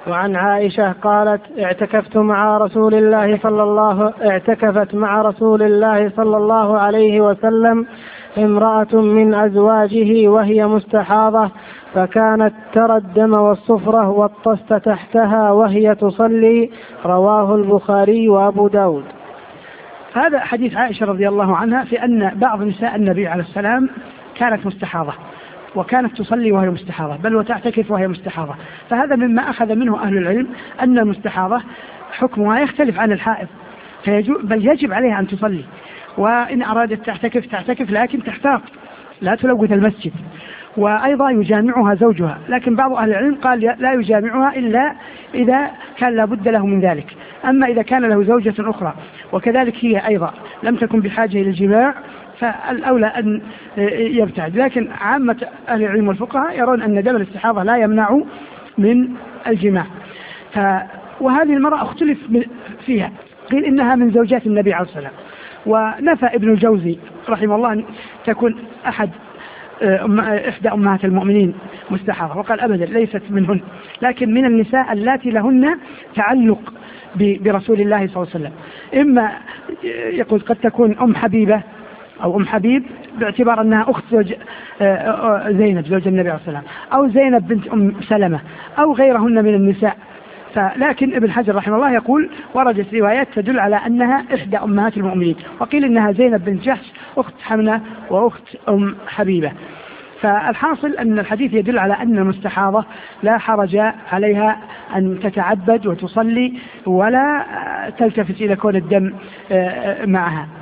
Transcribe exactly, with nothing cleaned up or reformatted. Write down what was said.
وعن عائشة قالت اعتكفت مع رسول الله صلى الله اعتكفت مع رسول الله صلى الله عليه وسلم امرأة من أزواجه وهي مستحاضة فكانت ترى الدم والصفرة والطست تحتها وهي تصلي. رواه البخاري وأبو داود. هذا حديث عائشة رضي الله عنها في أن بعض نساء النبي عليه السلام كانت مستحاضة وكانت تصلي وهي مستحاضة بل وتعتكف وهي مستحاضة. فهذا مما أخذ منه أهل العلم أن المستحاضة حكمها يختلف عن الحائض بل يجب عليها أن تصلي، وإن أرادت تعتكف تعتكف لكن تحتاط لا تلوث المسجد، وأيضا يجامعها زوجها. لكن بعض أهل العلم قال لا يجامعها إلا إذا كان لابد له من ذلك. أما إذا كان له زوجة أخرى وكذلك هي أيضا لم تكن بحاجة إلى الجماع فالأولى أن يبتعد. لكن عامة أهل العلم والفقهاء يرون أن دم الاستحاضة لا يمنع من الجماع. وهذه المرأة اختلف فيها، قيل إنها من زوجات النبي عليه الصلاة والسلام، ونفى ابن الجوزي رحمه الله أن تكون أحد إحدى أمهات المؤمنين مستحاضة، وقال أبدا ليست منهن، لكن من النساء اللاتي لهن تعلق برسول الله صلى الله عليه وسلم. إما يقول قد تكون أم حبيبة أو أم حبيب باعتبار أنها أخت زوج زينب زوج النبي عليه الصلاة والسلام، أو زينب بنت أم سلمة أو غيرهن من النساء. لكن ابن حجر رحمه الله يقول وردت روايات تدل على أنها إحدى أمهات المؤمنين، وقيل إنها زينب بنت جحش أخت حمنة وأخت أم حبيبة. فالحاصل أن الحديث يدل على أن المستحاضة لا حرج عليها أن تتعبد وتصلي ولا تلتفت إلى كون الدم معها.